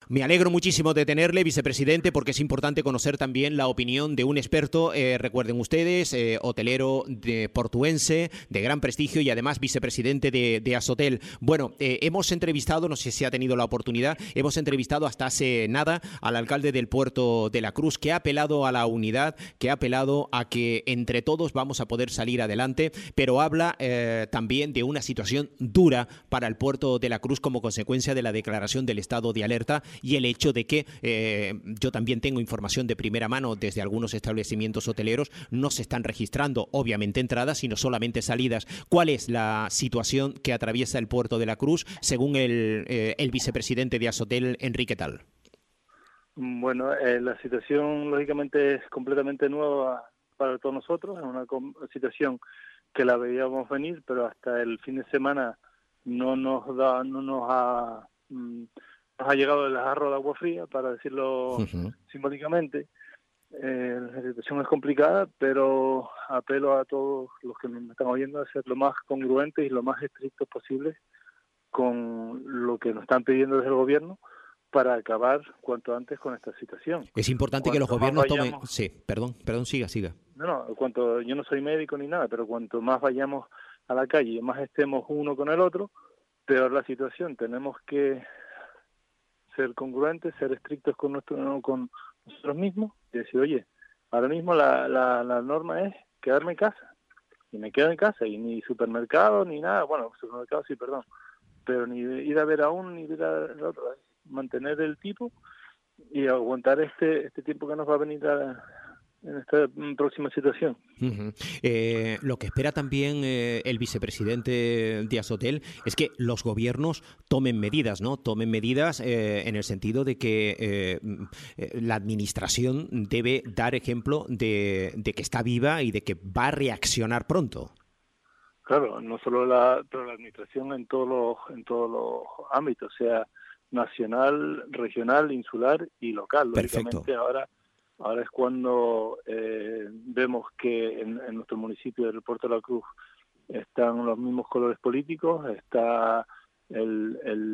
Me alegro muchísimo de tenerle, vicepresidente, porque es importante conocer también la opinión de un experto, recuerden ustedes, hotelero portuense, de gran prestigio y además vicepresidente de Asotel. Bueno, hemos entrevistado, no sé si ha tenido la oportunidad, hemos entrevistado hasta hace nada al alcalde del Puerto de la Cruz, que ha apelado a la unidad, que ha apelado a que entre todos vamos a poder salir adelante, pero habla también de una situación dura para el Puerto de la Cruz como consecuencia de la declaración del estado de alerta y el hecho de que yo también tengo información de primera mano desde algunos establecimientos hoteleros, no se están registrando obviamente entradas, sino solamente salidas. ¿Cuál es la situación que atraviesa el Puerto de la Cruz según el vicepresidente de Asotel, Enrique Tal? Bueno, la situación lógicamente es completamente nueva para todos nosotros, es una situación que la veíamos venir, pero hasta el fin de semana no nos ha llegado el jarro de agua fría, para decirlo simbólicamente. La situación es complicada, pero apelo a todos los que me están oyendo a ser lo más congruentes y lo más estrictos posibles con lo que nos están pidiendo desde el gobierno para acabar cuanto antes con esta situación. Es importante que los gobiernos tomen... Sí, perdón, siga. Yo no soy médico ni nada, pero cuanto más vayamos a la calle y más estemos uno con el otro, peor la situación. Tenemos que ser congruentes, ser estrictos con nosotros mismos y decir, oye, ahora mismo la norma es quedarme en casa. Y me quedo en casa, y ni supermercado ni nada, bueno, supermercado sí, perdón, pero ni ir a ver a uno ni ir a ver a otro, mantener el tipo y aguantar este tiempo que nos va a venir en esta próxima situación. Lo que espera también el vicepresidente de Asotel es que los gobiernos tomen medidas, ¿no? Tomen medidas en el sentido de que la administración debe dar ejemplo de que está viva y de que va a reaccionar pronto. Claro, no solo pero la administración en todos los ámbitos, sea nacional, regional, insular y local. Perfecto. Lógicamente ahora es cuando vemos que en nuestro municipio del Puerto de la Cruz están los mismos colores políticos, está el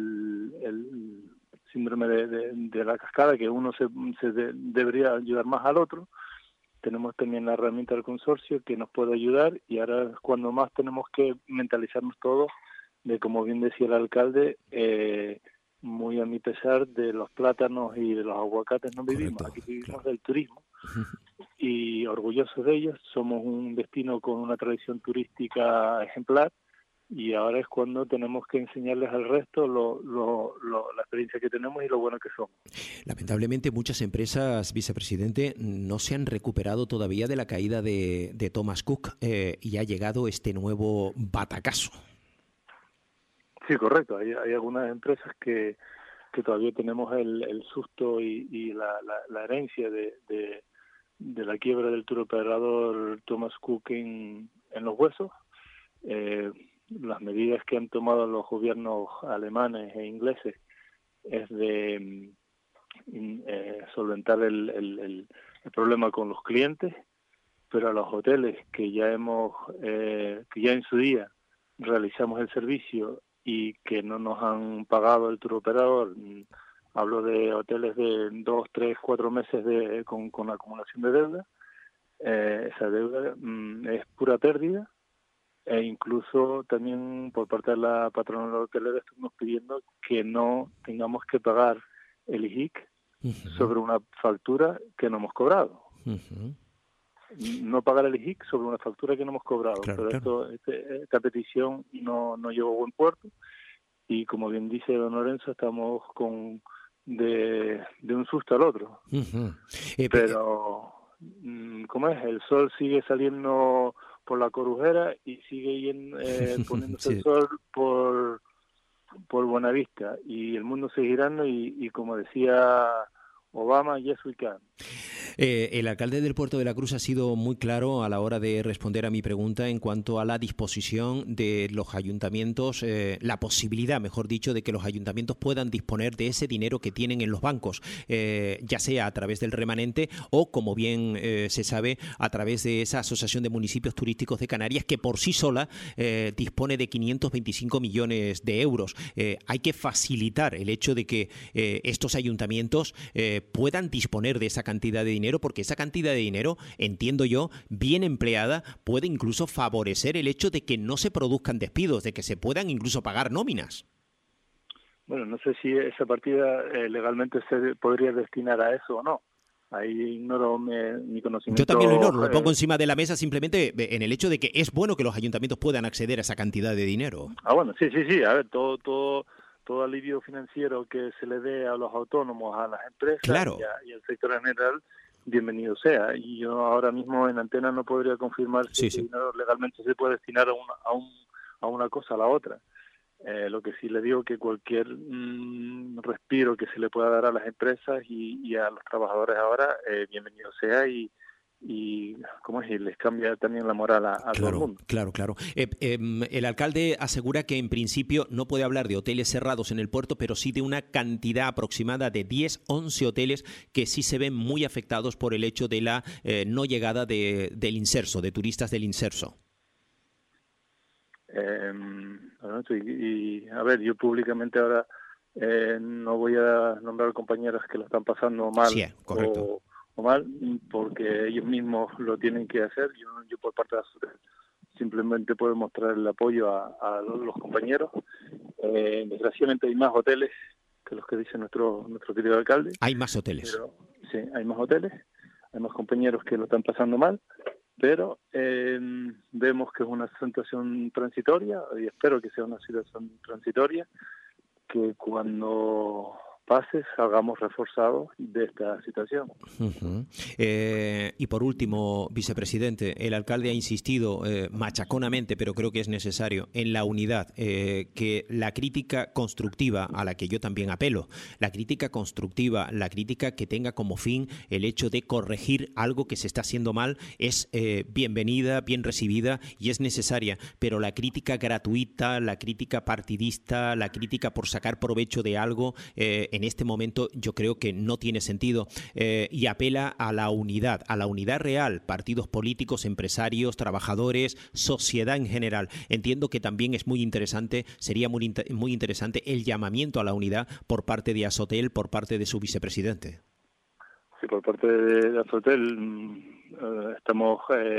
síndrome de la cascada, que uno debería ayudar más al otro. Tenemos también la herramienta del consorcio que nos puede ayudar, y ahora es cuando más tenemos que mentalizarnos todos de, como bien decía el alcalde, muy a mi pesar, de los plátanos y de los aguacates no vivimos. Correcto, aquí vivimos claro. del turismo y orgullosos de ellos. Somos un destino con una tradición turística ejemplar, y ahora es cuando tenemos que enseñarles al resto la experiencia que tenemos y lo bueno que somos. Lamentablemente muchas empresas, vicepresidente, no se han recuperado todavía de la caída de Thomas Cook y ha llegado este nuevo batacazo. Sí, correcto. Hay algunas empresas que todavía tenemos el susto y la herencia de la quiebra del turoperador Thomas Cook en los huesos. Las medidas que han tomado los gobiernos alemanes e ingleses es de solventar el problema con los clientes, pero a los hoteles que ya en su día realizamos el servicio y que no nos han pagado el turoperador, hablo de hoteles de 2, 3, 4 meses con acumulación de deuda, esa deuda es pura pérdida, e incluso también por parte de la patronal hotelera estamos pidiendo que no tengamos que pagar el IJIC sobre una factura que no hemos cobrado. No pagar el IJIC sobre una factura que no hemos cobrado. Claro, pero claro. esta petición no llevó a buen puerto, y como bien dice don Lorenzo, estamos de un susto al otro. Pero ¿cómo es? El sol sigue saliendo por la Corujera y sigue poniéndose Sí. el sol por Buenavista, y el mundo sigue girando, y como decía Obama, yes we can. El alcalde del Puerto de la Cruz ha sido muy claro a la hora de responder a mi pregunta en cuanto a la disposición de los ayuntamientos, la posibilidad, mejor dicho, de que los ayuntamientos puedan disponer de ese dinero que tienen en los bancos, ya sea a través del remanente o, como bien se sabe, a través de esa Asociación de Municipios Turísticos de Canarias, que por sí sola dispone de 525 millones de euros. Hay que facilitar el hecho de que estos ayuntamientos puedan disponer de esa cantidad de dinero, porque esa cantidad de dinero, entiendo yo, bien empleada, puede incluso favorecer el hecho de que no se produzcan despidos, de que se puedan incluso pagar nóminas. Bueno, no sé si esa partida legalmente se podría destinar a eso o no. Ahí ignoro mi conocimiento. Yo también lo ignoro, lo pongo encima de la mesa simplemente en el hecho de que es bueno que los ayuntamientos puedan acceder a esa cantidad de dinero. Bueno, sí. A ver, todo alivio financiero que se le dé a los autónomos, a las empresas, claro, y al sector en general, bienvenido sea. Y yo ahora mismo en Antena no podría confirmar si ese dinero legalmente se puede destinar a una cosa o a la otra. Lo que sí le digo que cualquier respiro que se le pueda dar a las empresas y a los trabajadores ahora, bienvenido sea, y ¿cómo es? Y les cambia también la moral a todo el mundo. Claro. El alcalde asegura que en principio no puede hablar de hoteles cerrados en el puerto, pero sí de una cantidad aproximada de 10-11 hoteles que sí se ven muy afectados por el hecho de la no llegada del inserso, de turistas del inserso. A ver, yo públicamente ahora no voy a nombrar compañeros que lo están pasando mal, correcto, o mal, porque ellos mismos lo tienen que hacer. Yo por parte de la simplemente puedo mostrar el apoyo a los compañeros. Desgraciadamente hay más hoteles que los que dice nuestro querido alcalde. Hay más hoteles. Pero, sí, hay más hoteles, hay más compañeros que lo están pasando mal. Pero vemos que es una situación transitoria, y espero que sea una situación transitoria, que cuando pase salgamos reforzados de esta situación. Y por último, vicepresidente, el alcalde ha insistido machaconamente, pero creo que es necesario, en la unidad, que la crítica constructiva, a la que yo también apelo, la crítica constructiva, la crítica que tenga como fin el hecho de corregir algo que se está haciendo mal, es bienvenida, bien recibida y es necesaria, pero la crítica gratuita, la crítica partidista, la crítica por sacar provecho de algo, en este momento yo creo que no tiene sentido, y apela a la unidad real, partidos políticos, empresarios, trabajadores, sociedad en general. Entiendo que también es muy interesante, sería muy interesante el llamamiento a la unidad por parte de Azotel, por parte de su vicepresidente. Sí, por parte de Azotel estamos...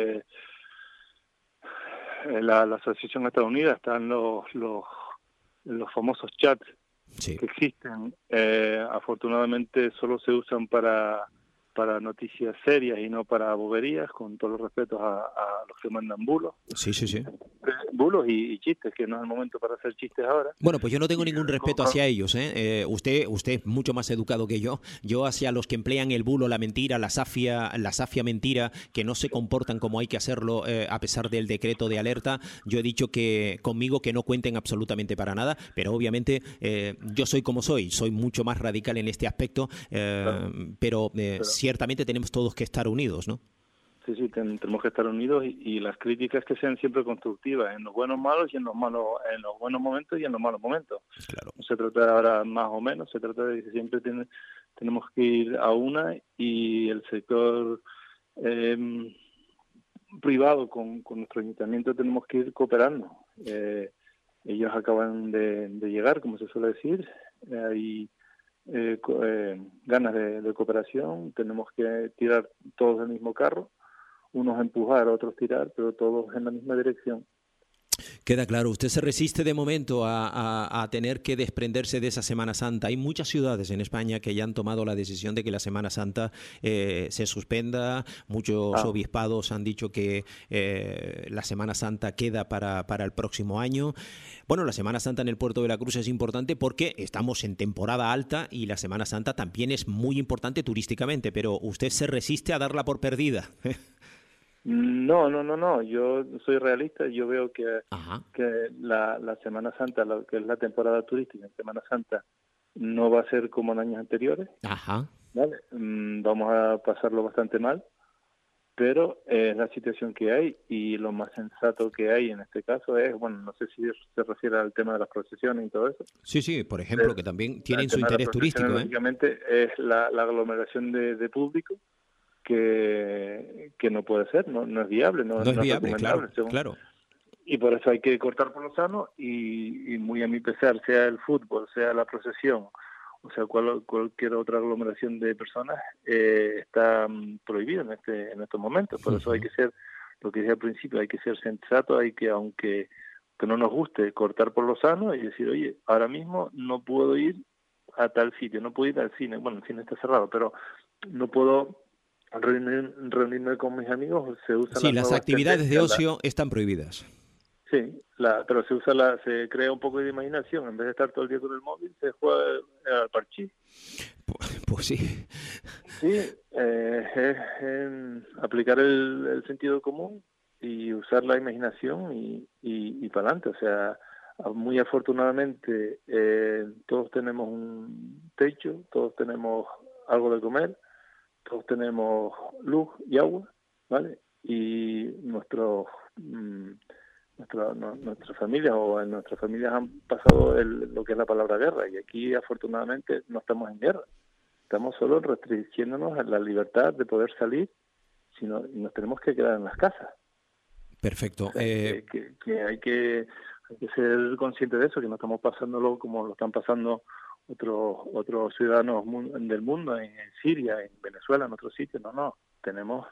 la asociación está unida, están los famosos chats que existen. Afortunadamente solo se usan para noticias serias y no para boberías, con todos los respetos a los que mandan bulos. Sí. Bulos y chistes, que no es el momento para hacer chistes ahora. Bueno, pues yo no tengo ningún respeto hacia ellos, ¿eh? Usted es mucho más educado que yo. Yo hacia los que emplean el bulo, la mentira, la safia mentira, que no se comportan como hay que hacerlo a pesar del decreto de alerta, yo he dicho que conmigo que no cuenten absolutamente para nada, pero obviamente yo soy como soy mucho más radical en este aspecto, pero ciertamente tenemos todos que estar unidos, ¿no? Sí, tenemos que estar unidos y las críticas que sean siempre constructivas, en los buenos malos y en los buenos momentos y en los malos momentos. Claro. No se trata de ahora más o menos, se trata de que siempre tenemos que ir a una, y el sector privado con nuestro ayuntamiento tenemos que ir cooperando. Ellos acaban de llegar, como se suele decir, hay ganas de cooperación, tenemos que tirar todos del mismo carro, unos empujar, otros tirar, pero todos en la misma dirección. Queda claro, usted se resiste de momento a tener que desprenderse de esa Semana Santa. Hay muchas ciudades en España que ya han tomado la decisión de que la Semana Santa se suspenda. Muchos obispados han dicho que la Semana Santa queda para el próximo año. Bueno, la Semana Santa en el Puerto de la Cruz es importante porque estamos en temporada alta y la Semana Santa también es muy importante turísticamente, pero usted se resiste a darla por perdida. No. Yo soy realista. Yo veo que la Semana Santa, que es la temporada turística en Semana Santa, no va a ser como en años anteriores, Ajá. ¿vale? Vamos a pasarlo bastante mal, pero es la situación que hay, y lo más sensato que hay en este caso es, bueno, no sé si se refiere al tema de las procesiones y todo eso. Sí, sí, por ejemplo, que también El tienen su tema de las interés procesiones, turístico, ¿eh? lógicamente, es la aglomeración de público que no puede ser, no es viable, No es no es viable, claro, recomendable, según. claro. Y por eso hay que cortar por lo sano, y muy a mi pesar, sea el fútbol, sea la procesión, o sea, cualquier otra aglomeración de personas, está prohibido en estos momentos. Por eso hay que ser, lo que dije al principio, hay que ser sensato, hay que, aunque que no nos guste, cortar por lo sano y decir, oye, ahora mismo no puedo ir a tal sitio, no puedo ir al cine, bueno, el cine está cerrado, pero no puedo reunirme con mis amigos, se usan Sí, las las nuevas actividades de tendencias, ocio están prohibidas. sí, pero se crea un poco de imaginación. En vez de estar todo el día con el móvil, se juega al parchís. Pues sí. Sí, es aplicar el sentido común y usar la imaginación y para adelante. O sea, muy afortunadamente todos tenemos un techo, todos tenemos algo de comer, todos tenemos luz y agua, ¿vale? Y nuestras familias o en nuestras familias han pasado lo que es la palabra guerra, y aquí afortunadamente no estamos en guerra, estamos solo restringiéndonos a la libertad de poder salir, y nos tenemos que quedar en las casas. Perfecto. O sea, que hay que ser conscientes de eso, que no estamos pasándolo como lo están pasando otros ciudadanos del mundo, en Siria, en Venezuela, en otros sitios. No, tenemos...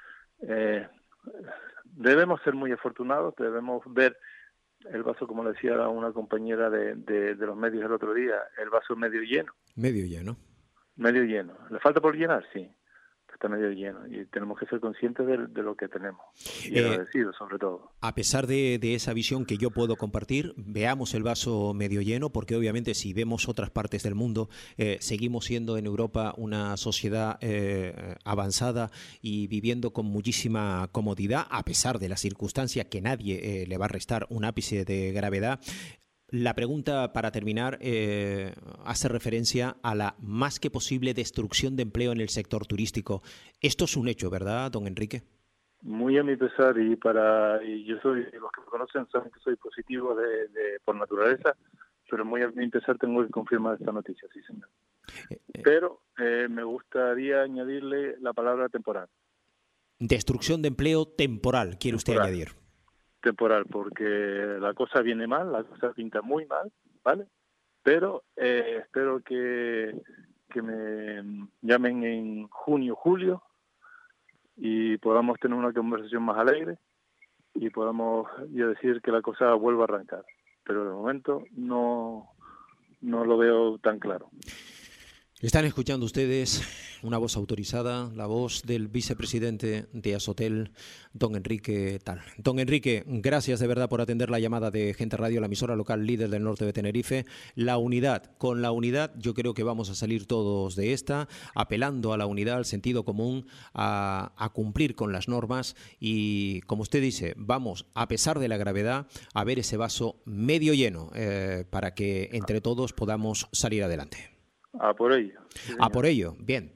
debemos ser muy afortunados, debemos ver el vaso, como le decía una compañera de los medios el otro día, el vaso medio lleno. Medio lleno. Medio lleno. ¿Le falta por llenar? Sí, está medio lleno, y tenemos que ser conscientes de lo que tenemos, y agradecidos sobre todo. A pesar de esa visión que yo puedo compartir, veamos el vaso medio lleno, porque obviamente si vemos otras partes del mundo, seguimos siendo en Europa una sociedad avanzada y viviendo con muchísima comodidad, a pesar de la circunstancia que nadie le va a restar un ápice de gravedad. La pregunta, para terminar, hace referencia a la más que posible destrucción de empleo en el sector turístico. Esto es un hecho, ¿verdad, don Enrique? Muy a mi pesar, y yo soy, los que me conocen saben que soy positivo por naturaleza, pero muy a mi pesar tengo que confirmar esta noticia, sí señor. Pero me gustaría añadirle la palabra temporal. Destrucción de empleo temporal, quiere usted añadir. Temporal, porque la cosa viene mal, la cosa pinta muy mal, ¿vale? Pero espero que me llamen en junio, julio, y podamos tener una conversación más alegre, y podamos yo decir que la cosa vuelva a arrancar. Pero de momento no lo veo tan claro. Están escuchando ustedes una voz autorizada, la voz del vicepresidente de Azotel, don Enrique Tal. Don Enrique, gracias de verdad por atender la llamada de Gente Radio, la emisora local líder del norte de Tenerife. Con la unidad yo creo que vamos a salir todos de esta, apelando a la unidad, al sentido común, a cumplir con las normas y, como usted dice, vamos, a pesar de la gravedad, a ver ese vaso medio lleno para que entre todos podamos salir adelante. A por ello. Sí, a por ello, bien.